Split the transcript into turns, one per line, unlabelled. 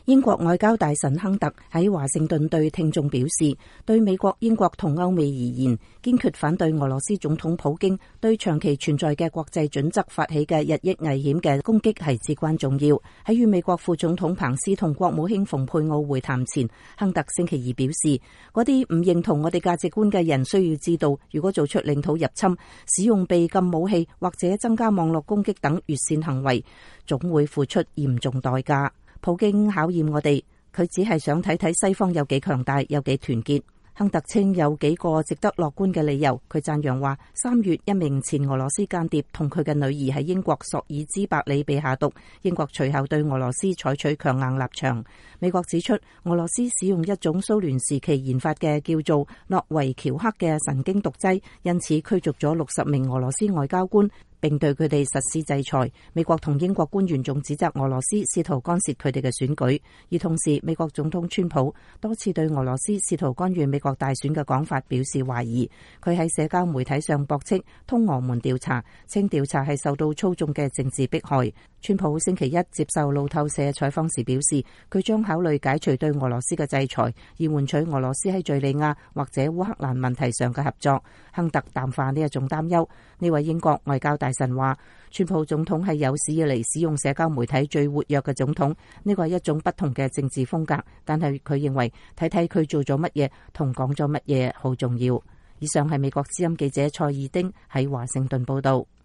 英國外交大臣亨特喺華盛頓對聽眾表示，對美國、英國同歐美而言，堅決反對俄羅斯總統普京對長期存在嘅國際準則發起嘅日益危險嘅攻擊係至關重要。喺與美國副總統彭斯同國務卿蓬佩奧會談前，亨特星期二表示，嗰啲唔認同我哋價值觀嘅人需要知道，如果做出領土入侵、使用被禁武器或者增加網絡攻擊等越線行為，總會付出嚴重代價。普京考驗我哋，佢只係想睇睇西方有幾強大，有幾團結。亨特稱有幾個值得樂觀嘅理由，佢讚揚話3月一名前俄羅斯間諜同佢嘅女兒喺英國索爾茲伯里被下毒，英國隨後對俄羅斯採取強硬立場。美國指出，俄羅斯使用一種蘇聯時期研發嘅叫做諾維喬克嘅神經毒劑，因此驅逐咗60名俄羅斯外交官，並對佢哋實施制裁。美國同英國官員仲指責俄羅斯試圖干涉佢哋嘅選舉，而同時美國總統川普多次對俄羅斯試圖干預美國大選嘅講法表示懷疑。佢喺社交媒體上駁斥通俄門調查，稱調查係受到操縱嘅政治迫害。川普星期一接受路透社採訪時表示，佢將考慮解除對俄羅斯嘅制裁，以換取俄羅斯喺敘利亞或者烏克蘭問題上嘅合作。亨特淡化呢一種擔憂。呢位英國外交大臣話，川普總統係有史以嚟使用社交媒體最活躍嘅總統，呢個係一種不同嘅政治風格，但係佢認為睇睇佢做咗乜嘢同講咗乜嘢好重要。以上係美國之音記者蔡義丁喺華盛頓報道。